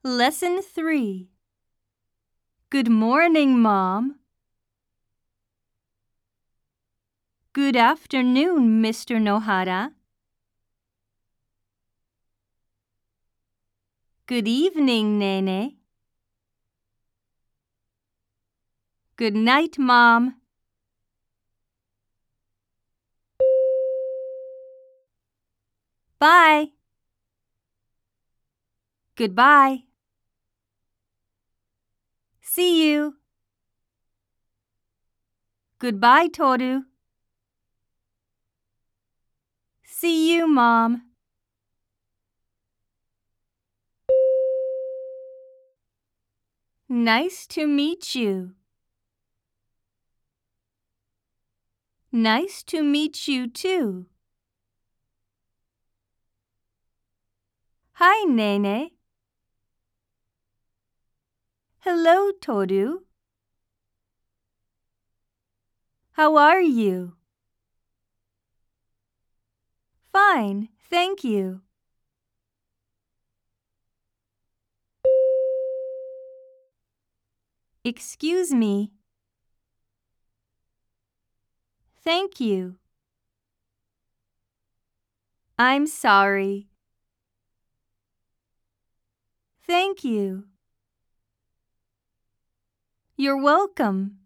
Lesson 3. Good morning, Mom. Good afternoon, Mr. Nohara. Good evening, Nene. Good night, Mom. Bye. Goodbye. See you. Goodbye, Toru. See you, Mom. Nice to meet you. Nice to meet you, too. Hi, Nene. Hello, Toru. How are you? Fine, thank you. Excuse me. Thank you. I'm sorry. Thank you. You're welcome.